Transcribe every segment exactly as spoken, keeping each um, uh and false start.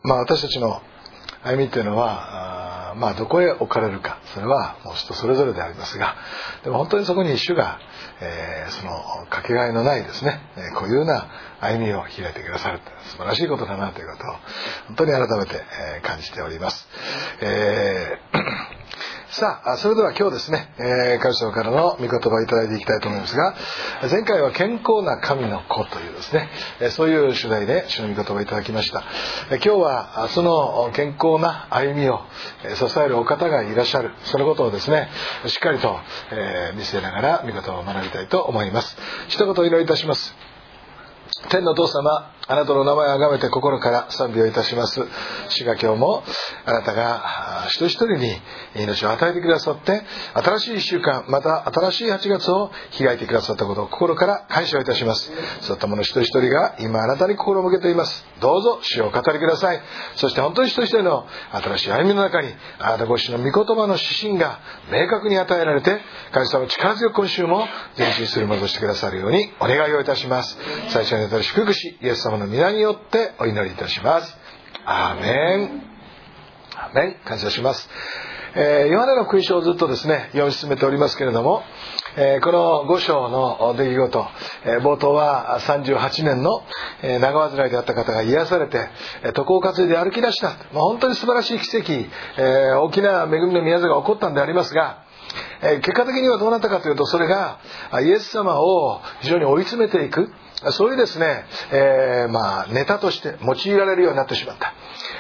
まあ私たちの歩みというのは、あまあどこへ置かれるか、それはもう人それぞれでありますが、でも本当にそこに主が、えー、そのかけがえのないですね、固有な歩みを開いてくださる素晴らしいことだなということを本当に改めて感じております。えーさあ、それでは今日ですね、えー、神様からの御言葉をいただいていきたいと思いますが、前回は健康な神の子というですね、そういう主題で主の御言葉をいただきました。今日はその健康な歩みを支えるお方がいらっしゃる、そのことをですね、しっかりと見せながら御言葉を学びたいと思います。一言お祈りいたします。天のお父様、あなたの名前をあがめて心から賛美をいたします。主が今日もあなたが一人一人に命を与えてくださって、新しいいっしゅうかん、また新しいはちがつを開いてくださったことを心から感謝をいたします。そういった者一人一人が今あなたに心を向けています。どうぞ主をお語りください。そして本当に一人一人の新しい歩みの中に、あなたご自身の御言葉の指針が明確に与えられて、神様力強く今週も前進するものとしてくださるようにお願いをいたします。最初にあたり祝福し、イエス様の皆によってお祈りいたします。アーメン。アーメン。感謝します。えー、ヨハネの福音書をずっとですね読み進めておりますけれども、えー、このご章の出来事、えー、冒頭はさんじゅうはちねんの、えー、長患いであった方が癒されて、えー、床を担いで歩き出した、まあ、本当に素晴らしい奇跡、えー、大きな恵みの宮座が起こったんでありますが、えー、結果的にはどうなったかというと、それがイエス様を非常に追い詰めていく、そういうですね、えー、まあネタとして用いられるようになってしまった。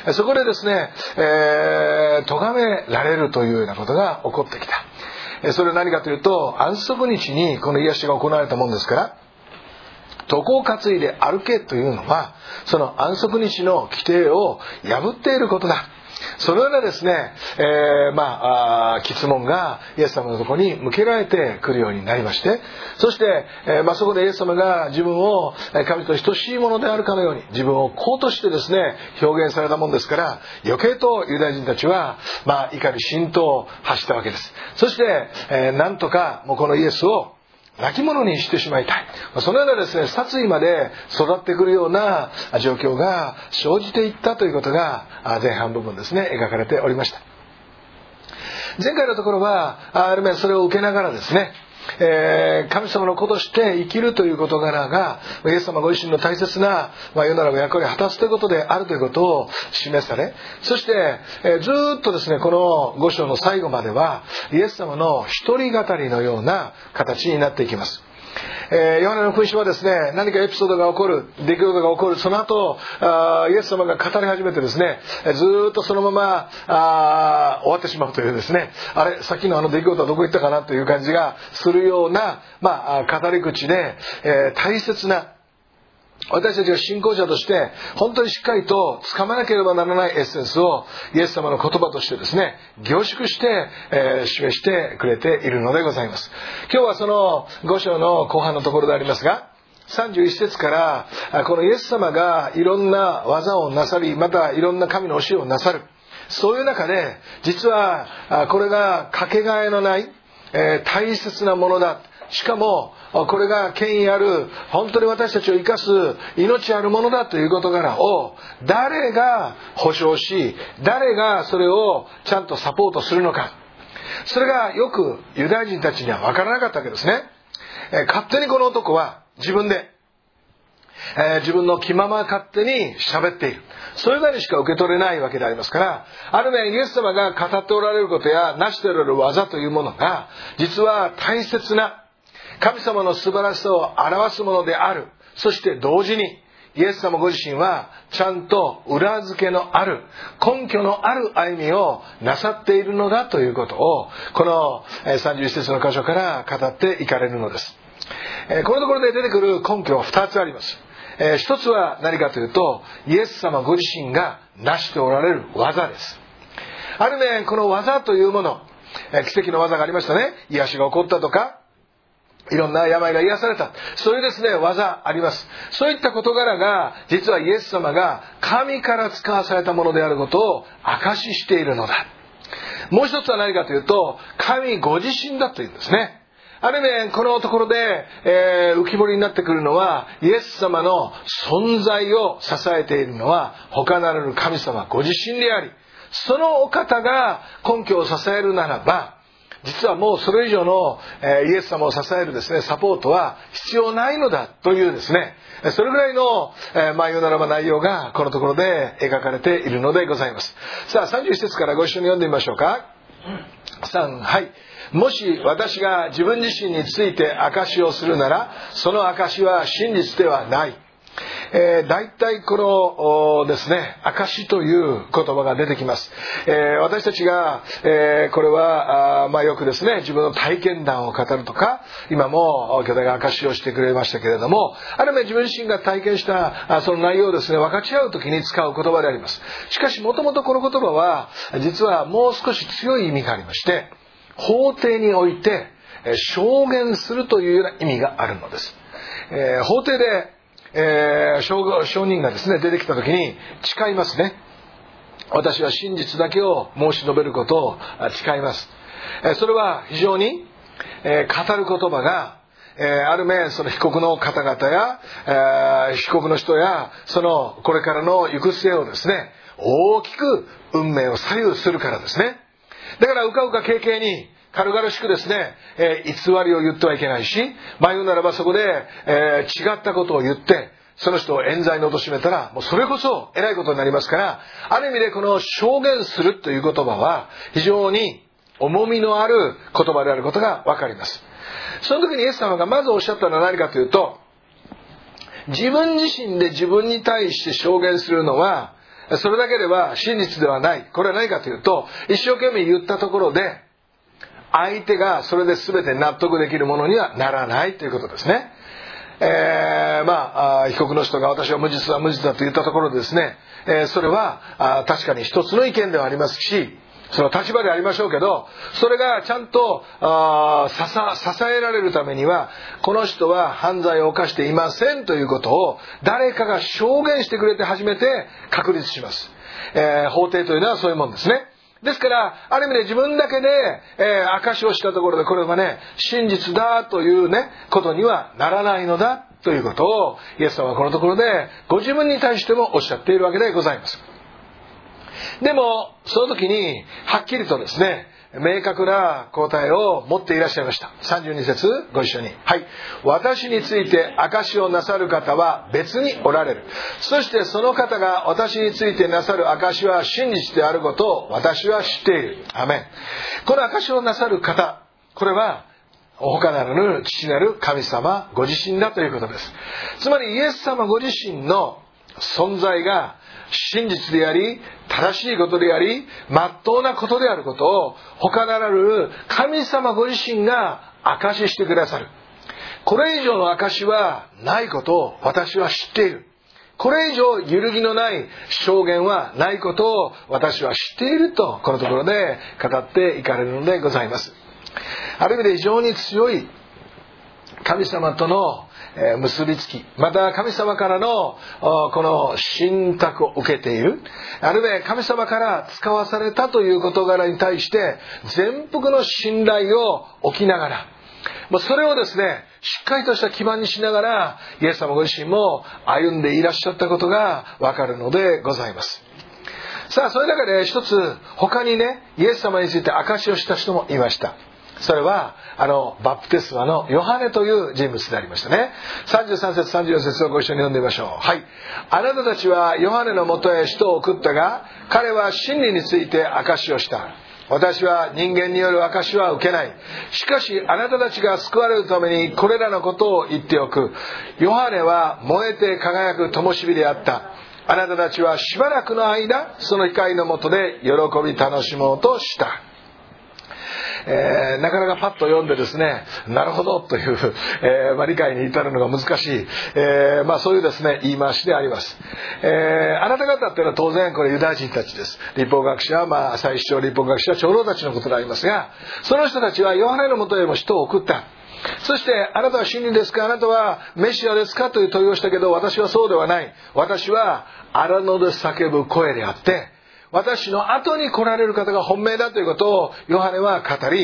そこでですね、えー、咎められるというようなことが起こってきた。それは何かというと、安息日にこの癒しが行われたもんですから、床を担いで歩けというのは、その安息日の規定を破っていることだ。そのようなですね、えー、まあ、詰問がイエス様のところに向けられてくるようになりまして、そして、えーまあ、そこでイエス様が自分を神と等しいものであるかのように、自分を子としてですね、表現されたもんですから、余計とユダヤ人たちは、まあ、怒り心頭を発したわけです。そして、えー、なんとかもうこのイエスを亡き者にしてしまいたい。そのようなですね、殺意まで育ってくるような状況が生じていったということが前半部分ですね、描かれておりました。前回のところは、ある面それを受けながらですね、えー、神様の子として生きるという事柄がイエス様ご自身の大切な、まあ、世の中の役割を果たすということであるということを示され、そして、えー、ずっとですねこのご章の最後まではイエス様の一人語りのような形になっていきます。えー、ヨハネの福音書はですね、何かエピソードが起こる、出来事が起こる、その後あイエス様が語り始めてですね、ずっとそのままあ終わってしまうというですね、あれさっきのあの出来事はどこ行ったかなという感じがするような、まあ、語り口で、えー、大切な私たちが信仰者として本当にしっかりと掴まなければならないエッセンスをイエス様の言葉としてですね凝縮して、えー、示してくれているのでございます。今日はそのご章の後半のところでありますが、さんじゅういち節からこのイエス様がいろんな技をなさり、またいろんな神の教えをなさる、そういう中で実はこれがかけがえのない、えー、大切なものだ、しかもこれが権威ある本当に私たちを生かす命あるものだという事柄を誰が保証し、誰がそれをちゃんとサポートするのか、それがよくユダヤ人たちには分からなかったわけですね。えー、勝手にこの男は自分で、えー、自分の気まま勝手に喋っている、それなりしか受け取れないわけでありますから、ある面イエス様が語っておられることや成しておられる技というものが実は大切な神様の素晴らしさを表すものである。そして同時にイエス様ご自身はちゃんと裏付けのある、根拠のある歩みをなさっているのだということをこのさんじゅういち節の箇所から語っていかれるのです。このところで出てくる根拠はふたつあります。一つは何かというと、イエス様ご自身が成しておられる技です。ある面この技というもの、奇跡の技がありましたね。癒しが起こったとか、いろんな病が癒された、そういうですね技あります。そういった事柄が実はイエス様が神から使わされたものであることを証ししているのだ。もう一つは何かというと、神ご自身だというんですね。 ある意味このところで、えー、浮き彫りになってくるのは、イエス様の存在を支えているのは他ならぬ神様ご自身であり、そのお方が根拠を支えるならば、実はもうそれ以上の、えー、イエス様を支えるですね、サポートは必要ないのだというですね、それぐらいの、えー、まあ言うならば内容がこのところで描かれているのでございます。さあさんじゅういち節からご一緒に読んでみましょうか。さん、はい。もし私が自分自身について証しをするなら、その証しは真実ではない。えー、大体このですね、証という言葉が出てきます。えー、私たちが、えー、これはあまあよくですね、自分の体験談を語るとか、今も兄弟が証をしてくれましたけれども、ある意味自分自身が体験したその内容をですね、分かち合うときに使う言葉であります。しかしもともとこの言葉は実はもう少し強い意味がありまして、法廷において証言するというような意味があるのです。えー、法廷でえー、証, 証人がですね出てきた時に誓いますね。私は真実だけを申し述べることを誓います。えー、それは非常に、えー、語る言葉が、えー、ある面その被告の方々や、えー、被告の人やそのこれからの行く末をですね大きく運命を左右するからですね。だからうかうか軽々に軽々しくですね、えー、偽りを言ってはいけないし、まあ言うならばそこで、えー、違ったことを言ってその人を冤罪に貶めたらもうそれこそ偉いことになりますから、ある意味でこの証言するという言葉は非常に重みのある言葉であることがわかります。その時にイエス様がまずおっしゃったのは何かというと、自分自身で自分に対して証言するのはそれだけでは真実ではない。これは何かというと、一生懸命言ったところで相手がそれで全て納得できるものにはならないということですね。えー、まあ被告の人が私は無実だ無実だと言ったところでですね、えー、それはあ確かに一つの意見ではありますし、その立場でありましょうけど、それがちゃんとあ支えられるためには、この人は犯罪を犯していませんということを誰かが証言してくれて初めて確立します。えー、法廷というのはそういうもんですね。ですからある意味で自分だけで、えー、証しをしたところでこれはね真実だというねことにはならないのだということをイエス様はこのところでご自分に対してもおっしゃっているわけでございます。でもその時にはっきりとですね明確な答えを持っていらっしゃいました。さんじゅうに節ご一緒に。はい。私について証しをなさる方は別におられる。そしてその方が私についてなさる証しは真実であることを私は知っている。アメン。この証しをなさる方、これは他ならぬ父なる神様ご自身だということです。つまりイエス様ご自身の存在が真実であり正しいことであり真っ当なことであることを他ならぬ神様ご自身が証ししてくださる。これ以上の証しはないことを私は知っている。これ以上揺るぎのない証言はないことを私は知っているとこのところで語っていかれるのでございます。ある意味で非常に強い神様との結びつき、また神様からのこの信託を受けている、あるいは神様から使わされたという事柄に対して全幅の信頼を置きながら、それをですねしっかりとした基盤にしながらイエス様ご自身も歩んでいらっしゃったことがわかるのでございます。さあそれだけで一つ他にねイエス様について証しをした人もいました。それはあのバプテスマのヨハネという人物でありましたね。さんじゅうさん節さんじゅうよん節をご一緒に読んでみましょう。はい。あなたたちはヨハネのもとへ使徒を送ったが、彼は真理について証しをした。私は人間による証しは受けない。しかしあなたたちが救われるためにこれらのことを言っておく。ヨハネは燃えて輝く灯火であった。あなたたちはしばらくの間その光の下で喜び楽しもうとした。えー、なかなかパッと読んでですね、なるほどという、えーまあ、理解に至るのが難しい、えーまあ、そういうですね言い回しであります。えー、あなた方っていうのは当然これユダヤ人たちです。律法学者、まあ、祭司長、律法学者、長老たちのことでありますが、その人たちはヨハネのもとへも使徒を送った。そしてあなたは真理ですか、あなたはメシアですかという問いをしたけど、私はそうではない。私は荒野で叫ぶ声であって、私の後に来られる方が本命だということをヨハネは語り、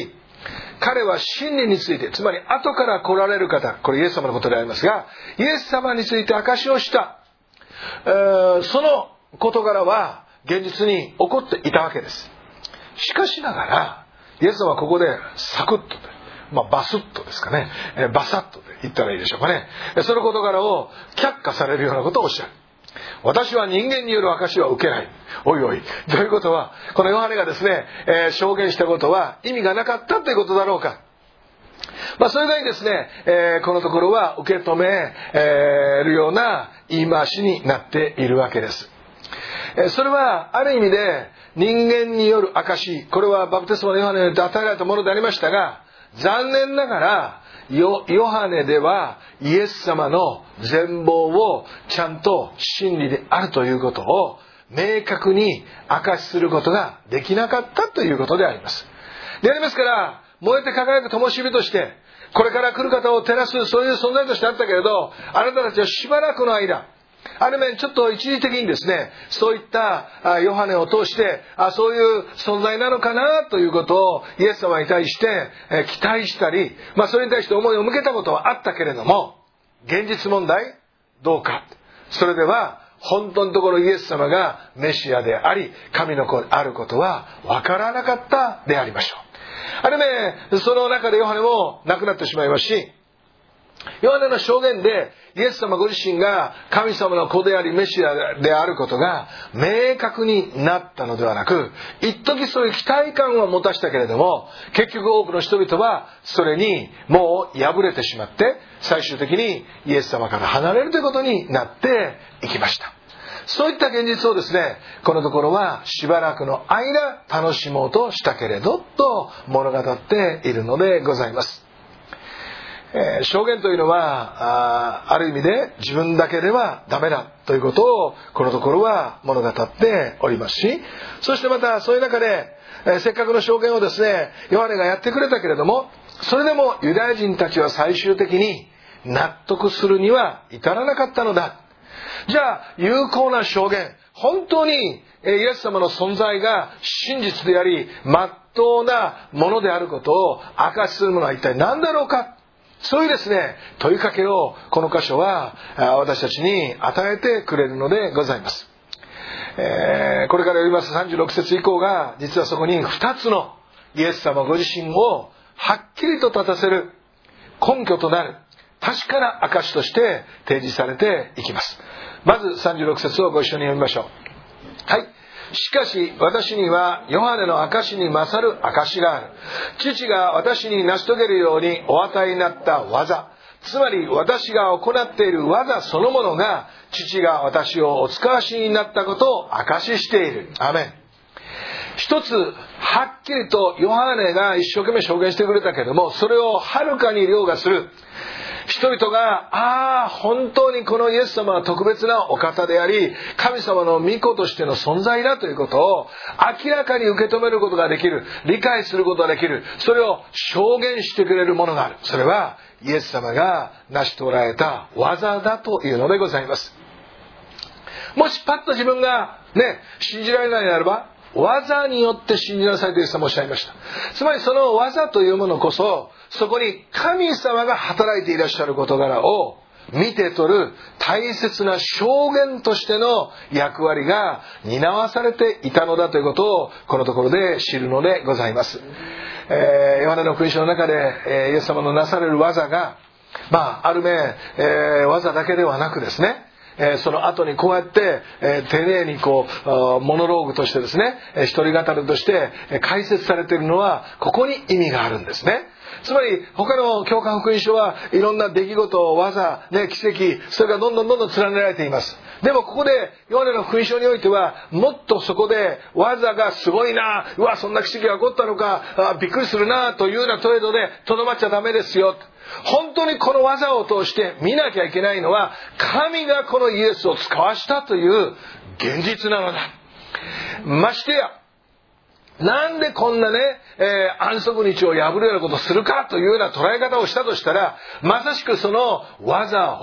彼は真理について、つまり後から来られる方、これイエス様のことでありますが、イエス様について証しをした、えー、その事柄は現実に起こっていたわけです。しかしながらイエス様はここでサクッと、まあ、バスッとですかね、えー、バサッと言ったらいいでしょうかね、その事柄を却下されるようなことをおっしゃる。私は人間による証しは受けない。おいおい、ということはこのヨハネがですね、えー、証言したことは意味がなかったということだろうか。まあ、それなりにですね、えー、このところは受け止め、えー、るような言い回しになっているわけです。えー、それはある意味で人間による証、これはバプテスマのヨハネによって与えられたものでありましたが、残念ながらヨハネではイエス様の全貌をちゃんと真理であるということを明確に証しすることができなかったということであります。でありますから、燃えて輝く灯火としてこれから来る方を照らす、そういう存在としてあったけれど、あなたたちはしばらくの間、ある面ちょっと一時的にですね、そういったヨハネを通してあそういう存在なのかなということをイエス様に対して期待したり、まあ、それに対して思いを向けたことはあったけれども、現実問題どうか、それでは本当のところイエス様がメシアであり神の子であることは分からなかったでありましょう。ある面その中でヨハネも亡くなってしまいますし、ヨハネの証言でイエス様ご自身が神様の子でありメシアであることが明確になったのではなく、一時そういう期待感を持たしたけれども、結局多くの人々はそれにもう敗れてしまって最終的にイエス様から離れるということになっていきました。そういった現実をですね、このところはしばらくの間楽しもうとしたけれどと物語っているのでございます。えー、証言というのは あ, ある意味で自分だけではダメだということをこのところは物語っておりますし、そしてまたそういう中で、えー、せっかくの証言をですねヨハネがやってくれたけれども、それでもユダヤ人たちは最終的に納得するには至らなかったのだ。じゃあ有効な証言、本当にイエス様の存在が真実であり真っ当なものであることを証しするものは一体何だろうか。そういうですね問いかけをこの箇所は私たちに与えてくれるのでございます。えー、これから読みますさんじゅうろく節以降が実はそこにふたつのイエス様ご自身をはっきりと立たせる根拠となる確かな証として提示されていきます。まずさんじゅうろく節をご一緒に読みましょう。はい。しかし私にはヨハネの証に勝る証がある。父が私に成し遂げるようにお与えになった技、つまり私が行っている技そのものが父が私をお使わしになったことを証ししている。アメン。一つはっきりとヨハネが一生懸命証言してくれたけれども、それをはるかに凌駕する人々が、ああ本当にこのイエス様は特別なお方であり神様の御子としての存在だということを明らかに受け止めることができる、理解することができる、それを証言してくれるものがある。それはイエス様が成し遂げられた技だというのでございます。もしパッと自分がね信じられないならば、技によって信じなさいとイエス様おっしゃいました。つまりその技というものこそ、そこに神様が働いていらっしゃる事柄を見て取る大切な証言としての役割が担わされていたのだということをこのところで知るのでございます。えー、ヨハネの福音書の中で、えー、イエス様のなされる技が、まあ、ある面、えー、技だけではなくですね、えー、その後にこうやって、えー、丁寧にこうモノローグとしてですね、一人語りとして解説されているのはここに意味があるんですね。つまり他の教会福音書はいろんな出来事、技、ね、奇跡、それがどんどんどんどん連ねられています。でもここでヨハネの福音書においてはもっとそこで技がすごいな、うわそんな奇跡が起こったのか、あびっくりするなというような程度でとどまっちゃダメですよ。本当にこの技を通して見なきゃいけないのは神がこのイエスを使わしたという現実なのだ。ましてやなんでこんなね、えー、安息日を破るようなことをするかというような捉え方をしたとしたら、まさしくその技を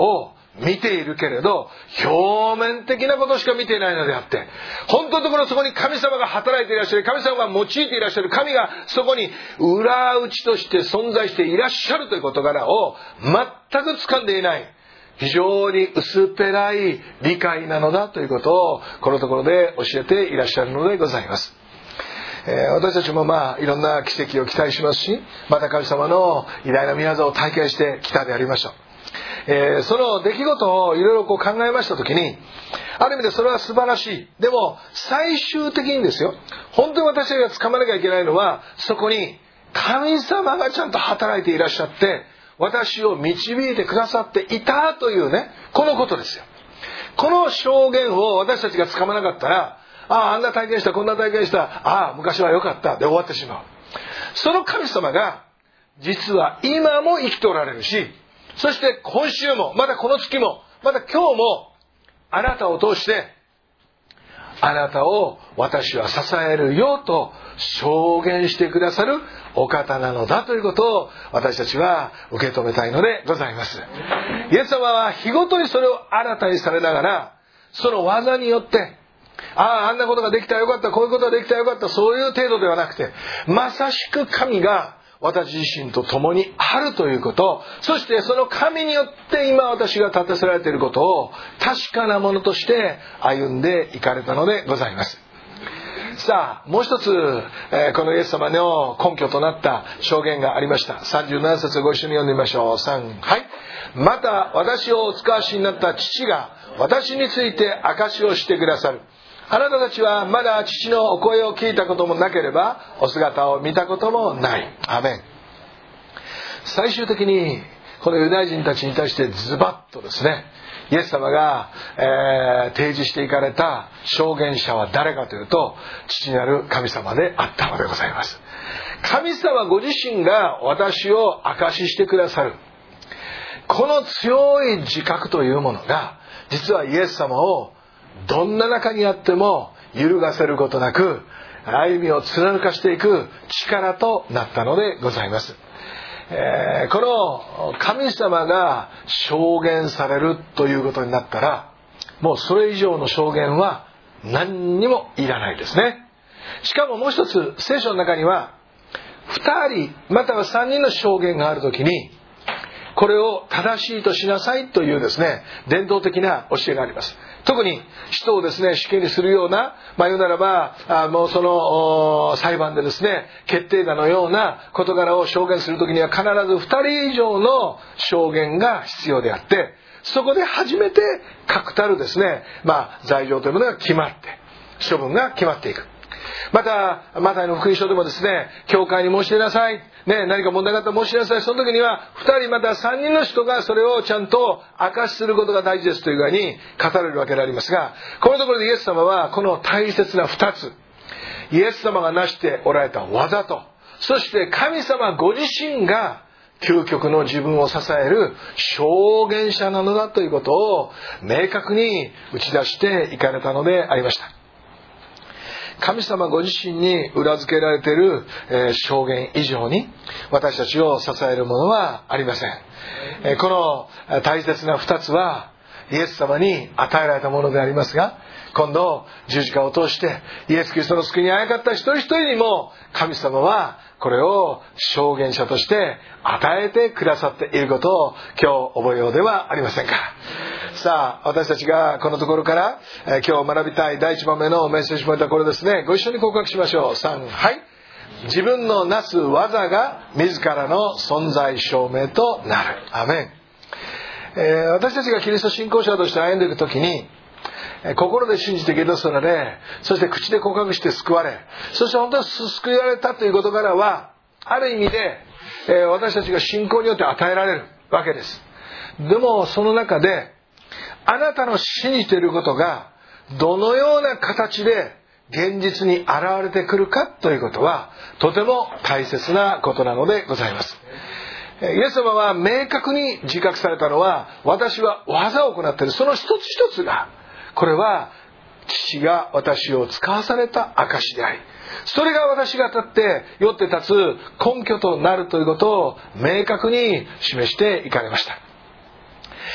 見ているけれど表面的なことしか見ていないのであって、本当のところそこに神様が働いていらっしゃる、神様が用いていらっしゃる、神がそこに裏打ちとして存在していらっしゃるという事柄を全く掴んでいない、非常に薄っぺらい理解なのだということをこのところで教えていらっしゃるのでございます。えー、私たちもまあいろんな奇跡を期待しますし、また神様の偉大な御業を体験してきたでありましょう。えー、その出来事をいろいろこう考えましたときに、ある意味でそれは素晴らしい。でも最終的にですよ、本当に私たちが掴まなきゃいけないのは、そこに神様がちゃんと働いていらっしゃって私を導いてくださっていたというね、このことですよ。この証言を私たちが掴まなかったら、ああ、あんな体験した、こんな体験した、ああ、昔は良かったで終わってしまう。その神様が実は今も生きておられるし、そして今週も、またこの月も、また今日も、あなたを通してあなたを私は支えるよと証言してくださるお方なのだということを私たちは受け止めたいのでございます。イエス様は日ごとにそれを新たにされながら、その技によって、ああ、あんなことができたらよかった、こういうことができたらよかった、そういう程度ではなくて、まさしく神が私自身と共にあるということ、そしてその神によって今私が立てせられていることを確かなものとして歩んでいかれたのでございます。さあ、もう一つ、えー、このイエス様の根拠となった証言がありました。さんじゅうなな節をご一緒に読んでみましょう。さん、はい。また私をお使わしになった父が私について証しをしてくださる。あなたたちはまだ父のお声を聞いたこともなければお姿を見たこともない。アメン。最終的にこのユダヤ人たちに対してズバッとですね、イエス様が、えー、提示していかれた証言者は誰かというと、父なる神様であったのでございます。神様ご自身が私を証ししてくださる、この強い自覚というものが、実はイエス様をどんな中にあっても揺るがせることなく歩みを貫かしていく力となったのでございます。えー、この神様が証言されるということになったら、もうそれ以上の証言は何にもいらないですね。しかももう一つ、聖書の中にはふたりまたはさんにんの証言があるときに、これを正しいとしなさいというですね、伝統的な教えがあります。特に人をですね、死刑にするような、まあ言うならば、あもうその裁判でですね、決定打のような事柄を証言するときには必ずふたり以上の証言が必要であって、そこで初めて確たるですね、まあ罪状というものが決まって、処分が決まっていく。またマタイの福音書でもですね、教会に申し出なさい、ね、何か問題があったら申し出なさい。その時にはふたりまたさんにんの人がそれをちゃんと証しすることが大事ですという具合に語られるわけでありますが、このところでイエス様はこの大切なふたつ、イエス様が成しておられた技と、そして神様ご自身が究極の自分を支える証言者なのだということを明確に打ち出していかれたのでありました。神様ご自身に裏付けられている、えー、証言以上に私たちを支えるものはありません。えー、この大切なふたつはイエス様に与えられたものでありますが、今度十字架を通してイエス・キリストの救いにあやかった一人一人にも神様はこれを証言者として与えてくださっていることを今日覚えようではありませんか。さあ、私たちがこのところから、えー、今日学びたいだいいちばんめのメッセージポイントはこれですね。ご一緒に告白しましょう。さん、はい。自分のなす技が自らの存在証明となる。アメン。えー、私たちがキリスト信仰者として歩んでいくときに、心で信じてゲドソられ、そして口で告白して救われ、そして本当に救われたという事柄はある意味で、えー、私たちが信仰によって与えられるわけです。でもその中であなたの信じていることがどのような形で現実に現れてくるかということはとても大切なことなのでございます。イエス様は明確に自覚されたのは、私は技を行っている、その一つ一つが、これは父が私を使わされた証であり、それが私が立ってよって立つ根拠となるということを明確に示していかれました。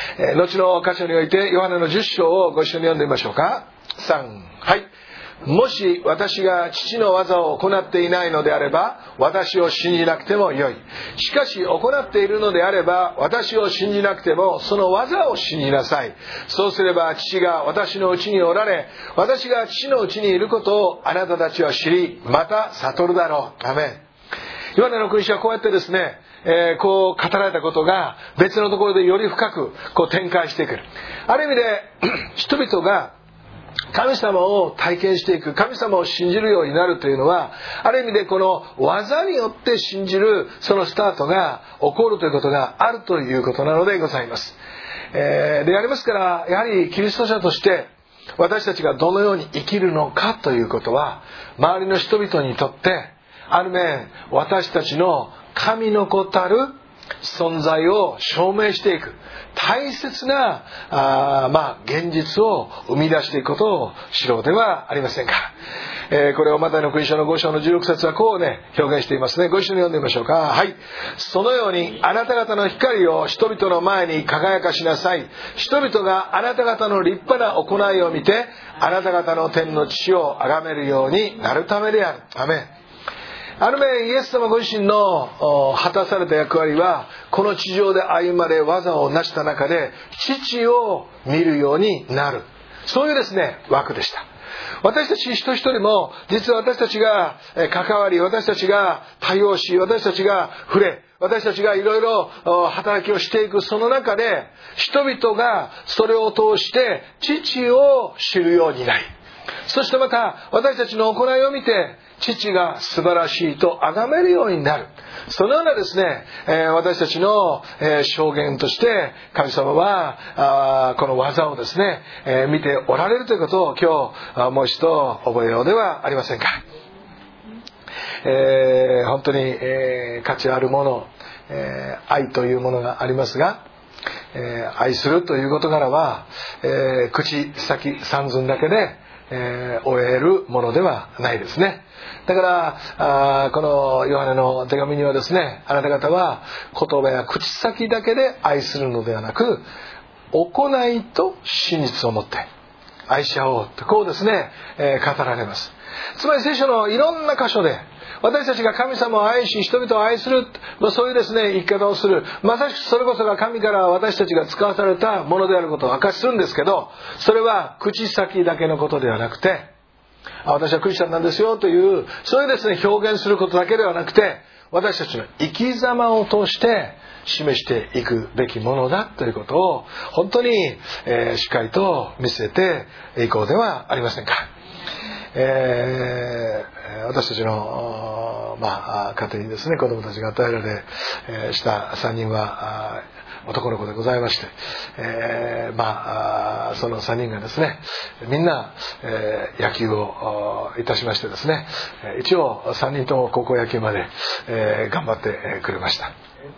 えー、後の箇所においてヨハネのじゅっ章をご一緒に読んでみましょうか。さん、はい。もし私が父の技を行っていないのであれば私を信じなくてもよい。しかし行っているのであれば私を信じなくてもその技を信じなさい。そうすれば父が私のうちにおられ私が父のうちにいることをあなたたちは知りまた悟るだろう。アメン。ヨハネの福音書はこうやってですね、えー、こう語られたことが別のところでより深くこう展開してくる。ある意味で人々が神様を体験していく、神様を信じるようになるというのは、ある意味でこの技によって信じるそのスタートが起こるということがあるということなのでございます。えー、でありますから、やはりキリスト者として私たちがどのように生きるのかということは、周りの人々にとってある面私たちの神の子たる存在を証明していく大切なあ、まあ、現実を生み出していくことを知ろうではありませんか。えー、これをマタイの福音書のご章のじゅうろく節はこうね表現していますね。ご一緒に読んでみましょうか。はい。そのようにあなた方の光を人々の前に輝かしなさい。人々があなた方の立派な行いを見てあなた方の天の父を崇めるようになるためである。アメン。ある面イエス様ご自身の果たされた役割はこの地上で歩まれ技を成した中で父を見るようになる、そういうですね枠でした。私たち一人一人も実は私たちが関わり、私たちが対応し、私たちが触れ、私たちがいろいろ働きをしていくその中で人々がそれを通して父を知るようになり、そしてまた私たちの行いを見て父が素晴らしいと崇めるようになる、そのようなですね、えー、私たちの、えー、証言として神様はあこの技をですね、えー、見ておられるということを今日もう一度覚えようではありませんか。えー、本当に、えー、価値あるもの、えー、愛というものがありますが、えー、愛するという事柄は、えー、口先三寸だけでえー、終えるものではないですね。だからあこのヨハネの手紙にはですね、あなた方は言葉や口先だけで愛するのではなく行いと真実を持って愛し合おうとこうですね、えー、語られます。つまり聖書のいろんな箇所で私たちが神様を愛し人々を愛する、まあ、そういうですね生き方をする、まさしくそれこそが神から私たちが使わされたものであることを明かしするんですけど、それは口先だけのことではなくて、あ私はクリスチャンなんですよというそういうですね表現することだけではなくて、私たちの生き様を通して示していくべきものだということを本当に、えー、しっかりと見せていこうではありませんか。えー、私たちの、まあ、家庭にですね子供たちが与えられ、えー、したさんにんは男の子でございまして、えー、まあそのさんにんがですねみんな、えー、野球をいたしましてですね、一応さんにんとも高校野球まで、えー、頑張ってくれました。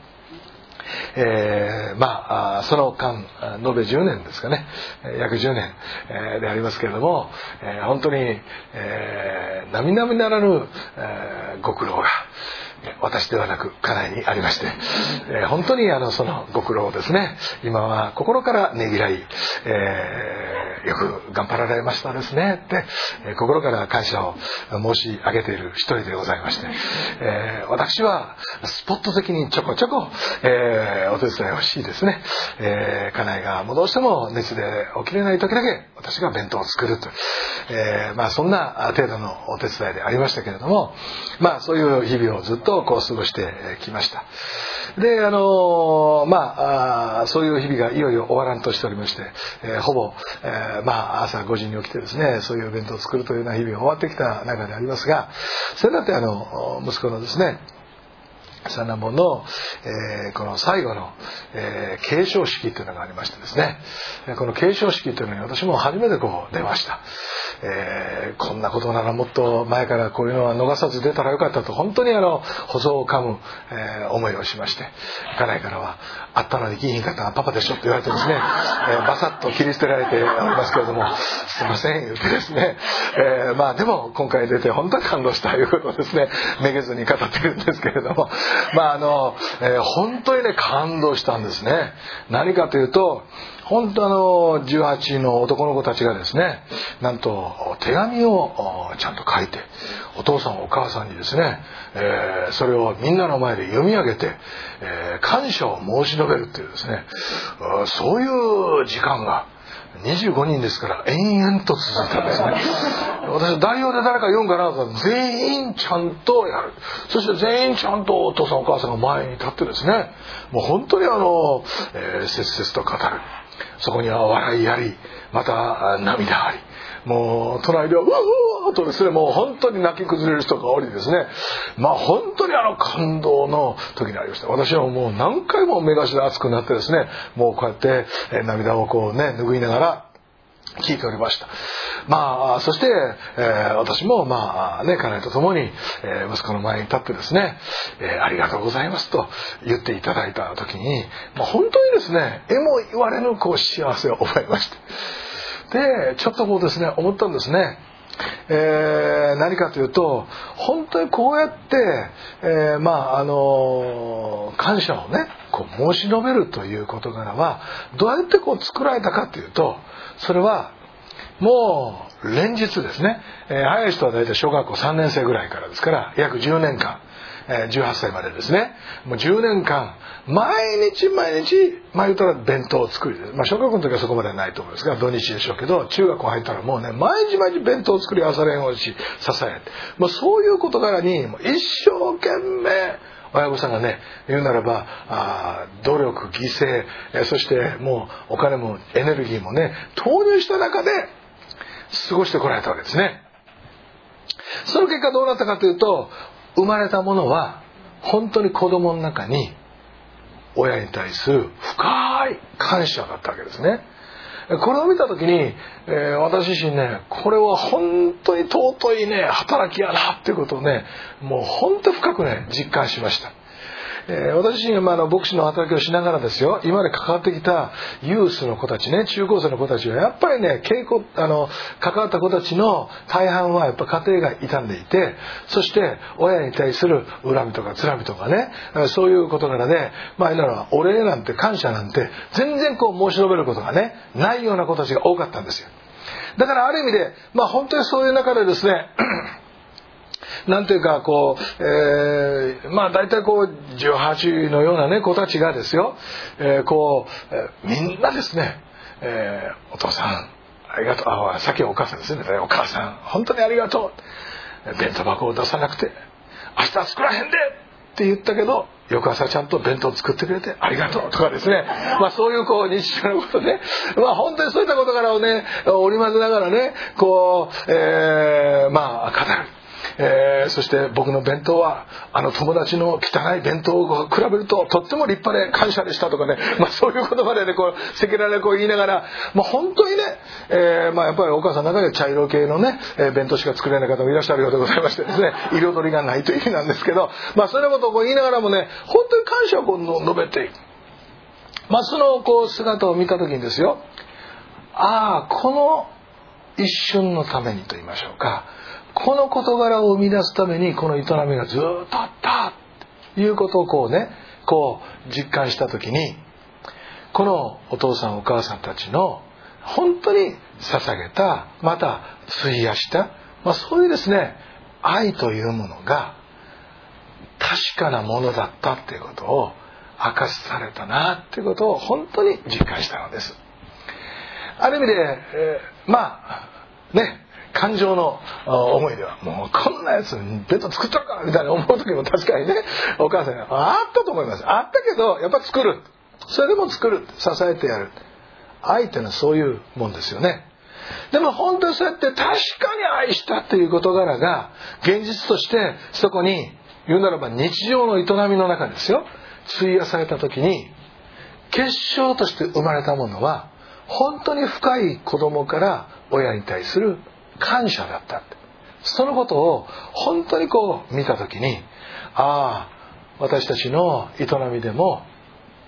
えー、まあその間延べじゅうねんですかね、約じゅうねん、えー、でありますけれども、えー、本当に、えー、並々ならぬ、えー、ご苦労が私ではなく家内にありまして、えー、本当にあのそのご苦労をですね今は心からねぎらい、えー、よく頑張られましたですねって、えー、心から感謝を申し上げている一人でございまして、えー、私はスポット的にちょこちょこ、えー、お手伝いをしですね、えー、家内がもうどうしても熱で起きれない時だけ私が弁当を作ると、えー、まあそんな程度のお手伝いでありましたけれども、まあそういう日々をずっとこう過ごしてきました。であのまあ、あそういう日々がいよいよ終わらんとしておりまして、えー、ほぼ、えー、まあ朝ごじに起きてですねそういう弁当を作るというような日々が終わってきた中でありますが、それだってあの息子のですね三男坊の、えー、この最後の、えー、継承式というのがありましてですね、この継承式というのに私も初めてこう出ました。えー、こんなことならもっと前からこういうのは逃さず出たらよかったと本当にあの細を噛む、えー、思いをしまして、家内からはあったのに来ひんかったらパパでしょと言われてですね、えー、バサッと切り捨てられておりますけれども、すいません言ってですね、えー、まあでも今回出て本当に感動したということをですねめげずに語っているんですけれども、 まああの、えー、本当にね感動したんですね。何かというと、本当あのじゅうはちの男の子たちがですね、なんと手紙をちゃんと書いて、お父さんお母さんにですね、えー、それをみんなの前で読み上げて、えー、感謝を申し述べるっていうですね、そういう時間がにじゅうごにんですから延々と続いたんですね。私代表で誰か読むかなと思ったら、全員ちゃんとやる。そして全員ちゃんとお父さんお母さんが前に立ってですね、もう本当にあの、えー、切々と語る。そこには笑いあり、また涙あり、もう隣ではうわうわとですね、もう本当に泣き崩れる人がおりですね、まあ本当にあの感動の時にありました。私はもう何回も目頭熱くなってですね、もうこうやって涙をこうね拭いながら聞いておりました。まあそして、えー、私もまあね家内と共に、えー、息子の前に立ってですね、えー、ありがとうございますと言っていただいた時に、まあ、本当にですね、えも言われぬこう幸せを覚えまして、でちょっとこうですね思ったんですね。えー、何かというと、本当にこうやって、えー、まああの感謝をねこう申し述べるという事柄はどうやってこう作られたかというと、それはもう連日ですね、えー、早い人は大体小学校さんねん生ぐらいからですから約じゅうねんかん、えー、じゅうはっさいまでですね、もうじゅうねんかん毎日毎日、まあ言ったら弁当を作り、まあ小学校の時はそこまではないと思うんですが土日でしょうけど、中学校入ったらもうね毎日毎日弁当を作り、朝練をし支えて、まあ、そういう事柄にもう一生懸命親御さんがね言うならば、あ努力犠牲、えー、そしてもうお金もエネルギーもね投入した中で過ごしてこられたわけですね。その結果どうなったかというと、生まれたものは本当に子供の中に親に対する深い感謝だったわけですね。これを見た時に、えー、私自身ね、これは本当に尊いね働きやなっていうことをね、もう本当に深くね実感しました。えー、私自身が、まあ、あの牧師の働きをしながらですよ、今まで関わってきたユースの子たちね、中高生の子たちはやっぱりね、稽古あの関わった子たちの大半はやっぱ家庭が傷んでいて、そして親に対する恨みとか辛みとかね、そういう事柄で、まあ今のはお礼なんて感謝なんて全然こう申し述べることがねないような子たちが多かったんですよ。だからある意味で、まあ本当にそういう中でですねなんていうかこう、えー、まあ大体こうじゅうはちのようなね子たちがですよ、えー、こう、えー、みんなですね、えー、お父さんありがとう、あさっきお母さんですね、お母さん本当にありがとう、弁当箱を出さなくて明日作らへんでって言ったけど、翌朝ちゃんと弁当作ってくれてありがとうとかですね、まあそういうこう日常のことね、まあ本当にそういった事柄をね織り交ぜながらねこう、えー、まあ語る。えー、そして僕の弁当はあの友達の汚い弁当を比べるととっても立派で感謝でしたとかね、まあ、そういう言葉でねこう赤裸々にこう言いながら、まあ、本当にね、えーまあ、やっぱりお母さんの中で茶色系のね、えー、弁当しか作れない方もいらっしゃるようでございましてですね、彩りがないという意味なんですけど、まあ、それことをこう言いながらもね本当に感謝をこう述べていく、まあ、そのこう姿を見た時にですよ、ああこの一瞬のためにと言いましょうか、この事柄を生み出すためにこの営みがずっとあったということをこうねこう実感した時に、このお父さんお母さんたちの本当に捧げた、また費やした、まあ、そういうですね愛というものが確かなものだったっていうことを明かしされたなっていうことを本当に実感したのです。ある意味で、えー、まあね感情の思いではもうこんなやつ弁当作ったかみたいな思う時も確かにねお母さんがあったと思います。あったけどやっぱ作る、それでも作る、支えてやる、愛っていうのはそういうもんですよね。でも本当にそうやって確かに愛したっていう事柄が現実としてそこに言うならば日常の営みの中ですよ費やされた時に、結晶として生まれたものは本当に深い子供から親に対する感謝だった。そのことを本当にこう見た時に、ああ私たちの営みでも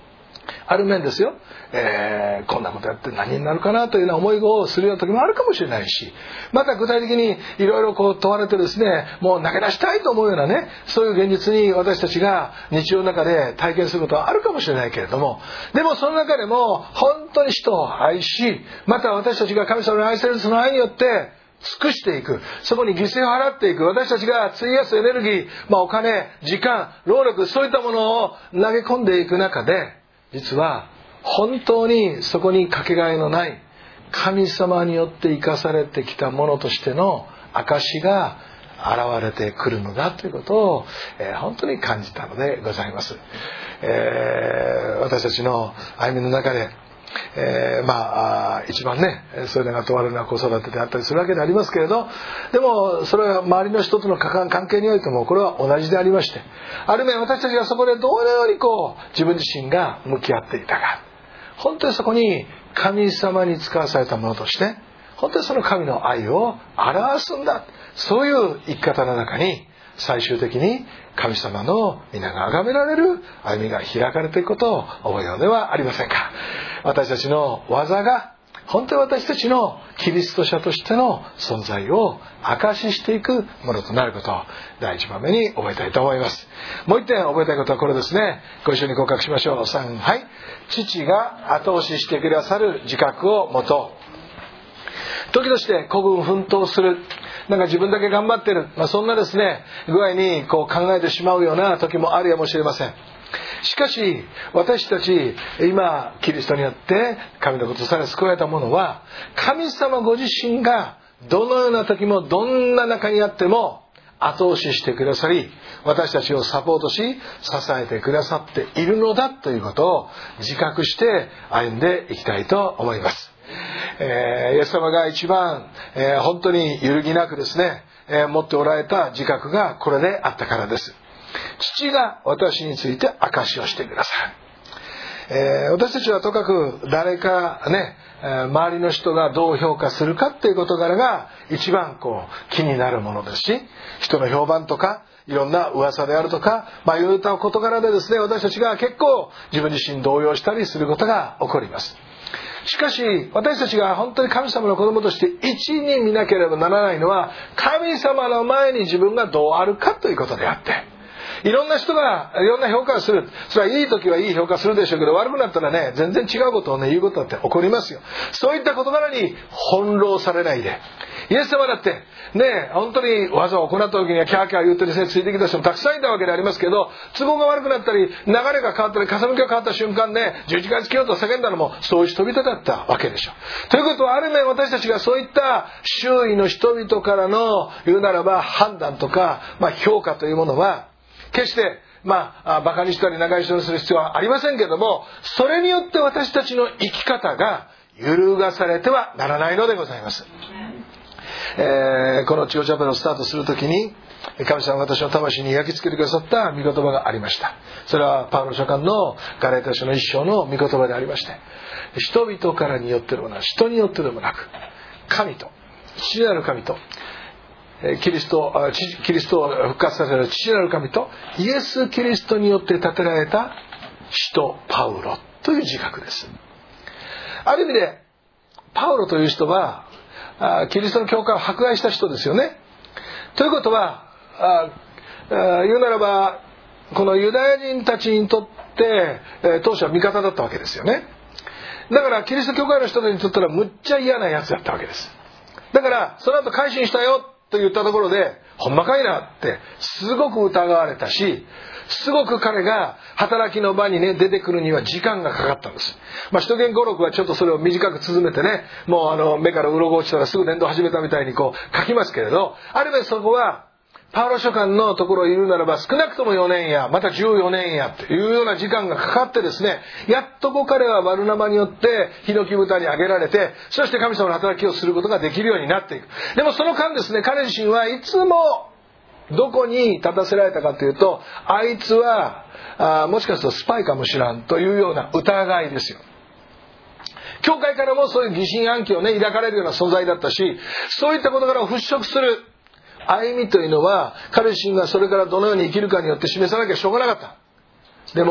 ある面ですよ、えー、こんなことやって何になるかなというような思いをするような時もあるかもしれないし、また具体的にいろいろこう問われてですね、もう投げ出したいと思うようなね、そういう現実に私たちが日常の中で体験することはあるかもしれないけれども、でもその中でも本当に人を愛し、また私たちが神様に愛されるその愛によって尽くしていく、そこに犠牲を払っていく、私たちが費やすエネルギー、まあ、お金、時間、労力、そういったものを投げ込んでいく中で、実は本当にそこにかけがえのない神様によって生かされてきたものとしての証が現れてくるのだということを、えー、本当に感じたのでございます。えー、私たちの歩みの中で、えー、まあ一番ね、それが問われるのは子育てであったりするわけでありますけれど、でもそれは周りの人との関係においてもこれは同じでありまして、ある面私たちがそこでどのようにこう自分自身が向き合っていたか、本当にそこに神様に使わされたものとして本当にその神の愛を表すんだ、そういう生き方の中に最終的に神様の皆が崇められる歩みが開かれていくことを覚えようではありませんか。私たちの技が本当に私たちのキリスト者としての存在を証ししていくものとなることを第一番目に覚えたいと思います。もう一点覚えたいことはこれですね。ご一緒に告白しましょう。さん、はい。父が後押ししてくださる自覚を持とう。時として孤軍奮闘する、なんか自分だけ頑張ってる、まあ、そんなですね具合にこう考えてしまうような時もあるやもしれません。しかし私たち今キリストによって神のことされ救われたものは、神様ご自身がどのような時もどんな中にあっても後押ししてくださり、私たちをサポートし支えてくださっているのだということを自覚して歩んでいきたいと思います。えー、イエス様が一番、えー、本当に揺るぎなくですね、えー、持っておられた自覚がこれであったからです。父が私について証しをしてくださる。えー、私たちはとかく誰かね、えー、周りの人がどう評価するかっていう事柄が一番こう気になるものですし、人の評判とかいろんな噂であるとか、まあ、いろいろな事柄でですね、私たちが結構自分自身動揺したりすることが起こります。しかし私たちが本当に神様の子供として一に見なければならないのは、神様の前に自分がどうあるかということであって、いろんな人がいろんな評価をする、それはいい時はいい評価するでしょうけど、悪くなったらね全然違うことをね言うことだって起こりますよ。そういった事柄に翻弄されないで、イエス様だってね本当に技を行った時にはキャーキャー言ってですねついてきた人もたくさんいたわけでありますけど、都合が悪くなったり流れが変わったり風向きが変わった瞬間ね十字架につけようと叫んだのもそういう人々だったわけでしょう。ということはある面私たちがそういった周囲の人々からの言うならば判断とか、まあ、評価というものは決してまあ馬鹿にしたり長い人にする必要はありませんけれども、それによって私たちの生き方が揺るがされてはならないのでございます。えー、このチオチャペルをスタートするときに神様が私の魂に焼き付けてくださった御言葉がありました。それはパウロ書簡のガラテヤ書の一章の御言葉でありまして、人々からによってでもなく人によってでもなく、神と父なる神とキリスト、キリストを復活させる父なる神とイエス・キリストによって建てられた使徒パウロという自覚です。ある意味でパウロという人はキリストの教会を迫害した人ですよね。ということは言うならばこのユダヤ人たちにとって当初は味方だったわけですよね。だからキリスト教会の人にとったらむっちゃ嫌なやつだったわけです。だからその後改心したよと言ったところでほんまかいなってすごく疑われたし、すごく彼が働きの場にね出てくるには時間がかかったんです。まあ使徒言語録はちょっとそれを短く綴めてね、もうあの目から鱗落ちたらすぐ伝道始めたみたいにこう書きますけれど、ある面そこはパウロ書簡のところを言うならば少なくともよねんやまたじゅうよねんやというような時間がかかってですね、やっとこ彼はバルナバによってヒノキ豚にあげられて、そして神様の働きをすることができるようになっていく。でもその間ですね、彼自身はいつもどこに立たせられたかというと、あいつはあもしかするとスパイかもしらんというような疑いですよ。教会からもそういう疑心暗鬼をね抱かれるような存在だったし、そういった事柄を払拭する歩みというのは彼自身がそれからどのように生きるかによって示さなきゃしょうがなかった。でも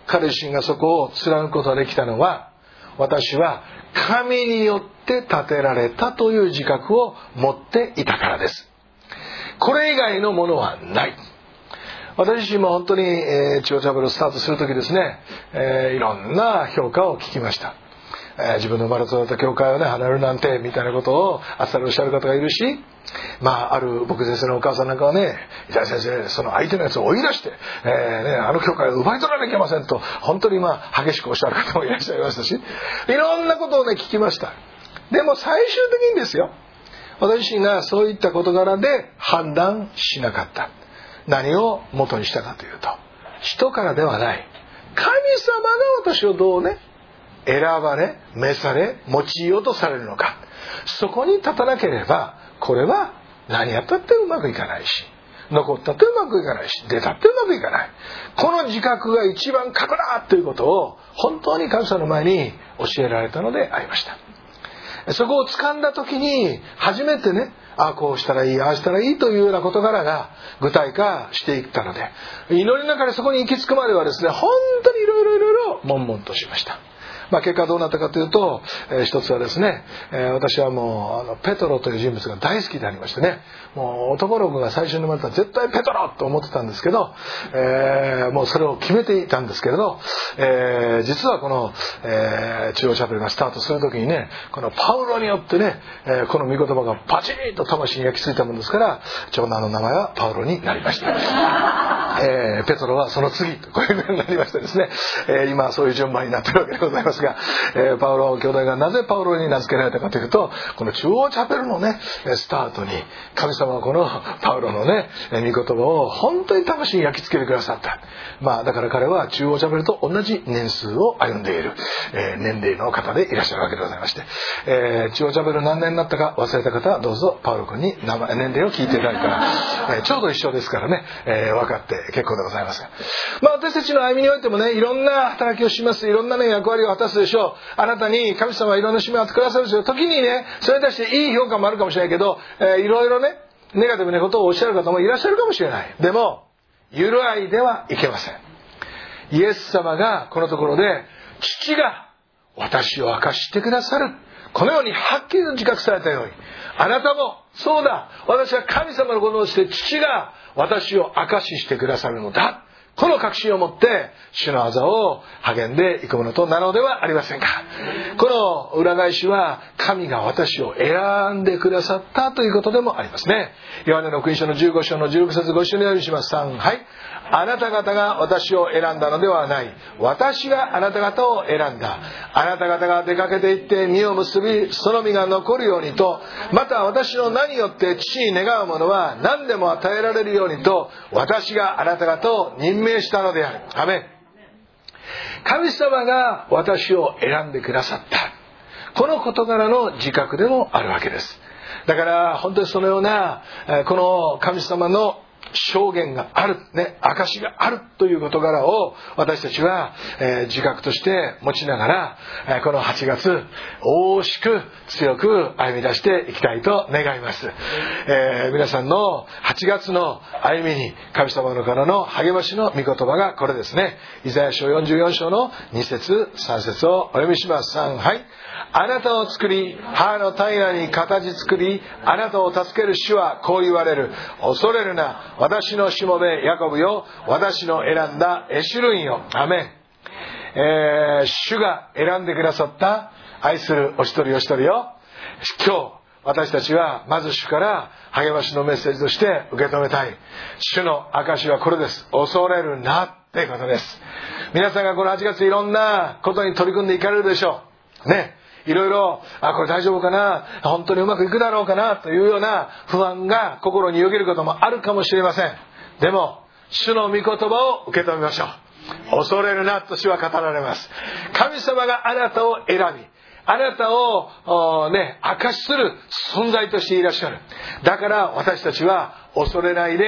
彼自身がそこを貫くことができたのは、私は神によって建てられたという自覚を持っていたからです。これ以外のものはない。私自身も本当に、えー、千代チャペルをスタートするときですね、えー、いろんな評価を聞きました。えー、自分の生まれ育った教会をね離れるなんてみたいなことをあっさりおっしゃる方がいるし、まあある僕先生のお母さんなんかはね、じゃあ先生その相手のやつを追い出して、えーね、あの教会を奪い取らなきゃいけませんと本当にまあ激しくおっしゃる方もいらっしゃいましたし、いろんなことをね聞きました。でも最終的にですよ、私自身がそういった事柄で判断しなかった。何を元にしたかというと、人からではない、神様が私をどうね選ばれ召され用いようとされるのか、そこに立たなければこれは何やったってうまくいかないし、残ったってうまくいかないし、出たってうまくいかない。この自覚が一番格だということを本当に神様の前に教えられたのでありました。そこを掴んだ時に初めてね、ああこうしたらいい、ああしたらいいというような事柄が具体化していったので、祈りの中でそこに行き着くまではですね、本当にいろいろいろいろ悶々としました。まあ、結果どうなったかというと、えー、一つはですね、えー、私はもうあのペトロという人物が大好きでありましてね、もう男の子が最初に生まれたら絶対ペトロと思ってたんですけど、えー、もうそれを決めていたんですけれど、えー、実はこの、えー、中央チャペルがスタートするときにね、このパウロによってね、えー、この御言葉がパチッと魂に焼き付いたものですから、長男の名前はパウロになりました。えー、ペトロはその次とこういうふうになりましてですね、えー、今そういう順番になっているわけでございますが、えー、パウロ兄弟がなぜパウロに名付けられたかというと、この中央チャペルのねスタートに神様はこのパウロのね御言葉を本当に魂に焼き付けてくださった。まあだから彼は中央チャペルと同じ年数を歩んでいる、えー、年齢の方でいらっしゃるわけでございまして、えー、中央チャペル何年になったか忘れた方はどうぞパウロ君に名前年齢を聞いていただいたら、えー、ちょうど一緒ですからね、えー、分かって結構でございますが、まあ私たちの歩みにおいてもね、いろんな働きをします。いろんなね役割を果たすでしょう。あなたに神様はいろんな使命を与えてくださるでしょう。時にねそれに対していい評価もあるかもしれないけど、えー、いろいろねネガティブなことをおっしゃる方もいらっしゃるかもしれない。でも揺るいではいけません。イエス様がこのところで父が私を明かしてくださる、このようにはっきりと自覚されたように、あなたもそうだ、私は神様のことをして父が私を明かししてくださるのだ、この確信を持って主の技を励んでいくものとなるのではありませんか。この裏返しは神が私を選んでくださったということでもありますね。ヨハネの福音書のじゅうご章のじゅうろく節ご一緒にお読みします。さん、はい。あなた方が私を選んだのではない、私があなた方を選んだ。あなた方が出かけていって実を結び、その実が残るようにと、また私の名によって父に願うものは何でも与えられるようにと、私があなた方を任命したのである。アメン。神様が私を選んでくださった、この事柄の自覚でもあるわけです。だから本当にそのようなこの神様の証言がある、ね、証があるという事柄を私たちは、えー、自覚として持ちながら、えー、このはちがつ大しく強く歩み出していきたいと願います。えー、皆さんのはちがつの歩みに神様のからの励ましの御言葉がこれですね。イザヤ書よんじゅうよん章のに節さん節をお読みします。さん、はい。あなたを作り母の体内に形作り、あなたを助ける主はこう言われる。恐れるな、私のしもべヤコブよ、私の選んだエシュルンよ。アメン。えー、主が選んでくださった愛するお一人お一人よ、今日私たちはまず主から励ましのメッセージとして受け止めたい主の証はこれです。恐れるなっていうことです。皆さんがこのはちがついろんなことに取り組んでいかれるでしょうね。いろいろ、あ、これ大丈夫かな、本当にうまくいくだろうかなというような不安が心によぎることもあるかもしれません。でも主の御言葉を受け止めましょう。恐れるなと主は語られます。神様があなたを選び、あなたをね、証しする存在としていらっしゃる。だから私たちは恐れないで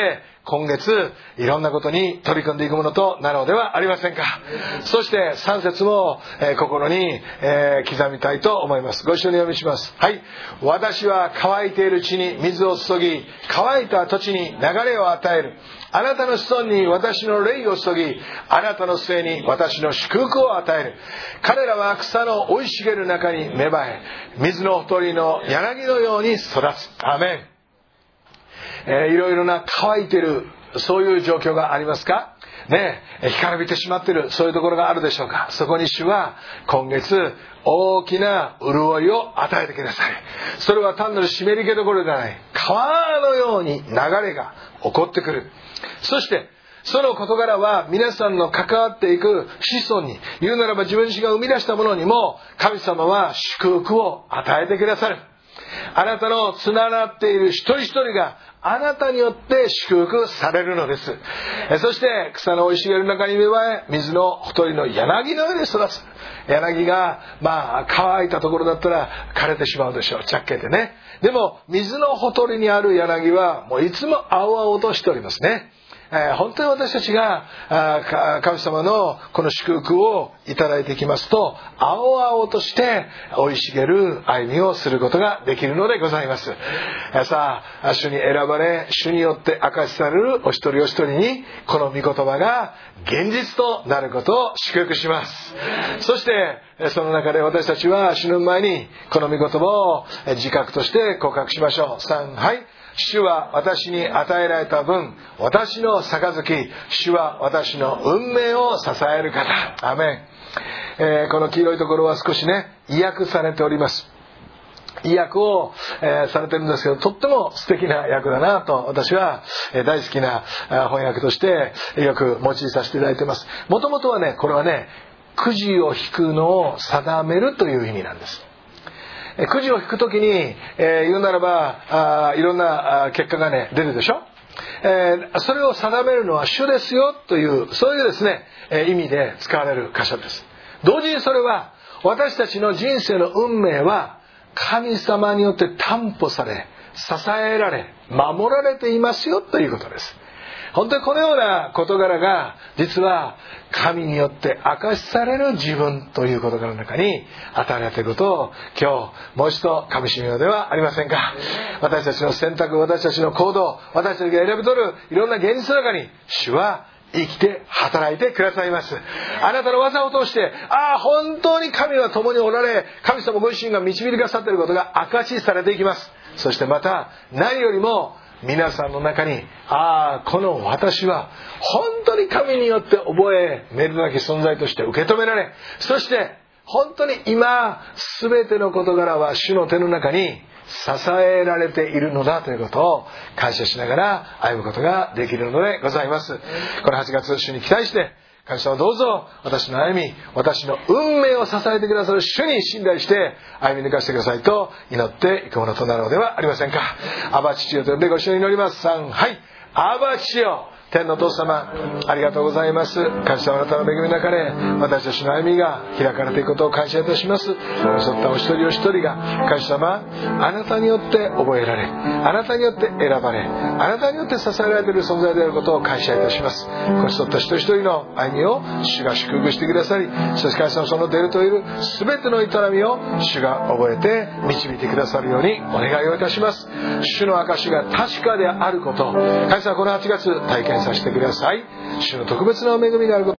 今月いろんなことに取り組んでいくものとなろうではありませんか。そしてさん節も、えー、心に、えー、刻みたいと思います。ご一緒に読みします。はい。私は乾いている地に水を注ぎ、乾いた土地に流れを与える。あなたの子孫に私の霊を注ぎ、あなたの末に私の祝福を与える。彼らは草の生い茂る中に芽生え、水のほとりの柳のように育つ。アーメン。えー、いろいろな乾いているそういう状況がありますかね。干からびてしまっているそういうところがあるでしょうか。そこに主は今月大きな潤いを与えてください。それは単なる湿り気どころではない、川のように流れが起こってくる。そしてその事柄は皆さんの関わっていく子孫に、言うならば自分自身が生み出したものにも神様は祝福を与えてくださる。あなたのつながっている一人一人があなたによって祝福されるのです。そして草の生い茂る中に芽生え、水のほとりの柳のように育つ。柳がまあ乾いたところだったら枯れてしまうでしょう、着けてね。でも水のほとりにある柳はもういつも青々としておりますね。えー、本当に私たちがあ神様のこの祝福をいただいていきますと、青々として生い茂る歩みをすることができるのでございます。えー、さあ主に選ばれ、主によって明かしされるお一人お一人にこの御言葉が現実となることを祝福します。そしてその中で私たちは死ぬ前にこの御言葉を自覚として告白しましょう。さん、はい。主は私に与えられた分、私の杯、主は私の運命を支える方。アメン。えー、この黄色いところは少しね、意訳されております。意訳を、えー、されてるんですけど、とっても素敵な訳だなと私は、えー、大好きな翻訳としてよく用いさせていただいています。もともとはね、これはね、くじを引くのを定めるという意味なんです。くじを引くときに、えー、言うならばあいろんなあ結果がね出るでしょ、えー、それを定めるのは主ですよというそういうですね、えー、意味で使われる箇所です。同時にそれは私たちの人生の運命は神様によって担保され、支えられ、守られていますよということです。本当にこのような事柄が実は神によって明かしされる自分という事柄の中に与えられていることを今日もう一度かみしめようではありませんか。私たちの選択、私たちの行動、私たちが選び取るいろんな現実の中に主は生きて働いてくださいます。あなたの技を通して、ああ本当に神は共におられ、神様ご自身が導いてくださっていることが証しされていきます。そしてまた何よりも皆さんの中に、ああこの私は本当に神によって覚えめでなき存在として受け止められ、そして本当に今全ての事柄は主の手の中に支えられているのだということを感謝しながら歩むことができるのでございます。このはちがつ、主に期待して神様どうぞ私の歩み、私の運命を支えてくださる主に信頼して歩み抜かしてくださいと祈っていくものとなろうではありませんか。アバ父よと呼んでご一緒に祈ります。さん、はい。アバ父よ、天のお父様ありがとうございます。神様あなたの恵みの中で私たちの歩みが開かれていくことを感謝いたします。そうったお一人お一人が神様あなたによって覚えられ、あなたによって選ばれ、あなたによって支えられている存在であることを感謝いたします。このそうった一人一人の歩みを主が祝福してくださり、そして神様その出るといる全ての営みを主が覚えて導いてくださるようにお願いをいたします。主の証が確かであることを神様このはちがつ体験させてください。主の特別な恵みがあること